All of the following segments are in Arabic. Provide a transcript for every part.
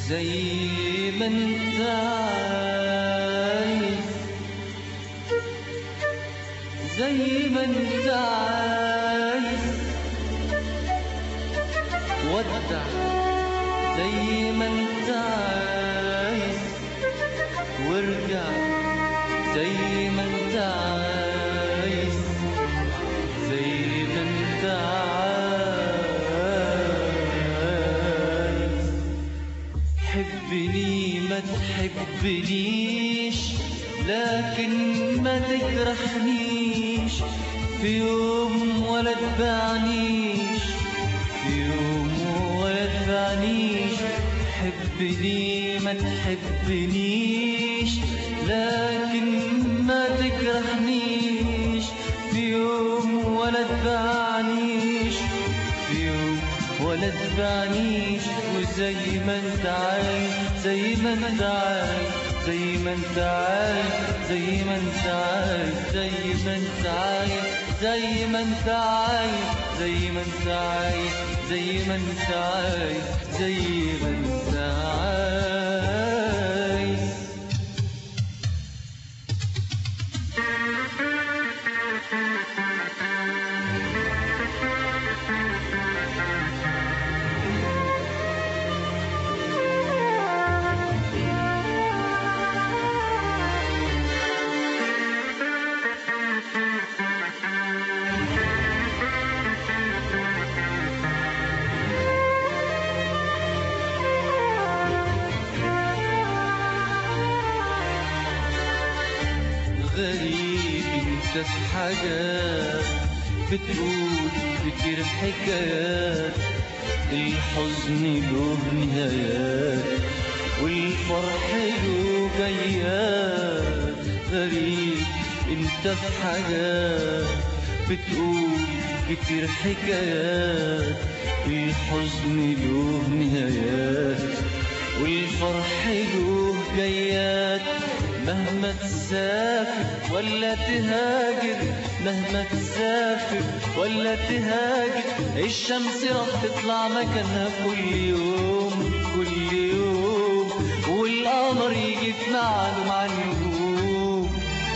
زي ما انت عايز، زي ما انت عايز، ودع زي ما انت عايز، وارجع زي ما انت عايز، زي ما انت عايز. حبني ما تحبنيش، لكن ما تجرحنيش في يوم ولا تبعنيش، في يوم ولا تبعنيش. حبني ما تحبنيش، لكن ما تجرحنيش في يوم ولا تبعنيش، في يوم ولا تبعنيش. وزي ما انت عايز، زي ما انت عايز، زي ما انت عايز، زي ما انت عايز، زي ما انت عايز، زي ما انت عايز، زي ما انت عايز، زي ما انت عايز، زي ما انت عايز. غريب انت في حاجات بتقول كتير حكايات، الحزن له نهايات والفرح له جيات. غريب انت في حاجات بتقول كتير حكايات، الحزن له نهايات والفرح له جيات. مهما تسافر ولا تهاجر، مهما تسافر ولا تهاجر، الشمس راح تطلع مكانها كل يوم، كل يوم. والقمر يجي في ميعاده مع النجوم.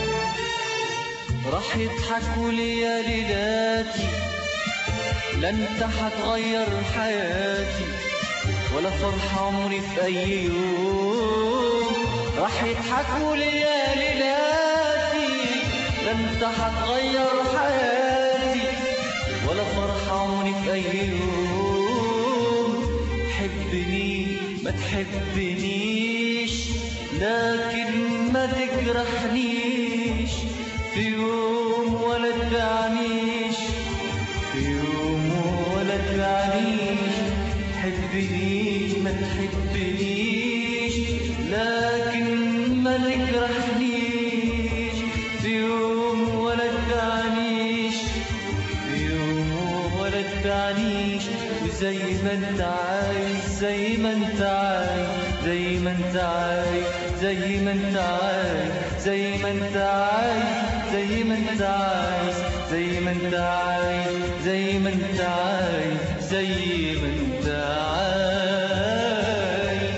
راح يضحكوا ليا ليلاتي، لا انت هتغير حياتي ولا فرح عمري في اي يوم. راح يضحكوا ليا ليلاتي، لا انت هتغير حياتي ولا فرح عمري في اي يوم. حبني ما تحبنيش، لكن ما تجرحنيش في يوم ولا تبعنيش، في يوم ولا تبعنيش. حبني ما تحبنيش، لكن ما تجرحنيش في يوم ولا تبعنيش، في يوم ولا تبعنيش. وزي ما انت عايز، زي ما انت عايز، زي ما انت عايز، زي ما انت عايز، زي ما انت عايز، زي ما انت عايز، زي ما انت عايز، زي ما انت عايز، زي ما انت عايز.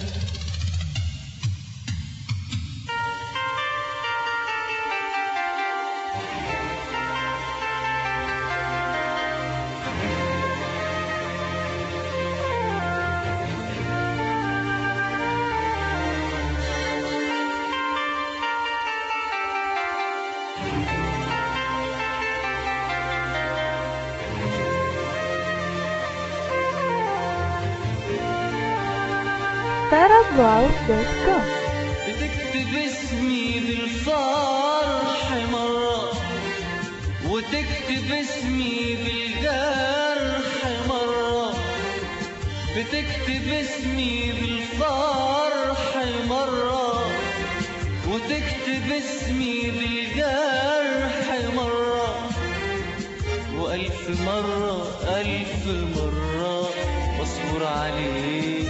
tarablog.com. بتكتب اسمي بالفرح مرة، وتكتب اسمي بالجرح مرة. بتكتب اسمي بالفرح مرة، وتكتب اسمي بالجرح مرة. وألف مرة ألف مرة واصبر عليك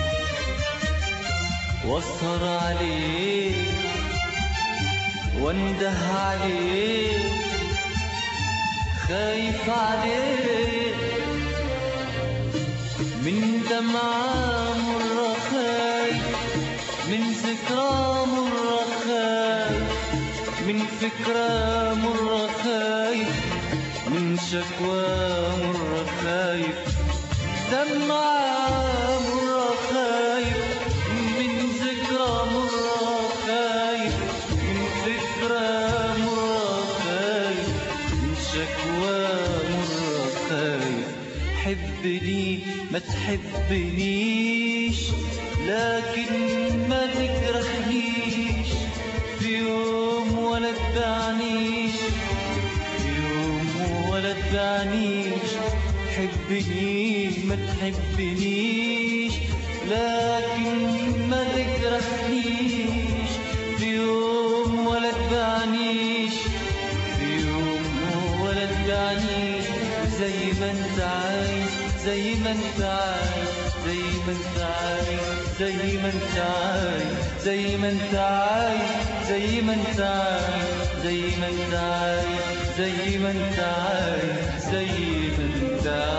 واسهر عليك وانده عليك، خايف عليك من دمعة مرة خايف، من ذكرى مرة خايف، من فكرة مرة خايف، من شكوى مرة خايف، دمعة مرة خايف، من ذكرى مرة خايف، من فكرة مرة خايف، من شكوى مرة خايف. حبني ما تحبنيش، لكن ما تجرحنيش في يوم ولا تبعنيش، في يوم ولا تبعنيش. حبني ما تحبنيش، لكن ما تجرحنيش في يوم ولا تبعنيش، في يوم ولا تبعنيش. زي ما انت عايز، زي ما انت عايز، زي ما انت عايز، زي ما انت عايز، زي ما انت عايز، زي ما انت عايز، زي ما انت عايز، زي ما انت عايز، زي ما انت عايز.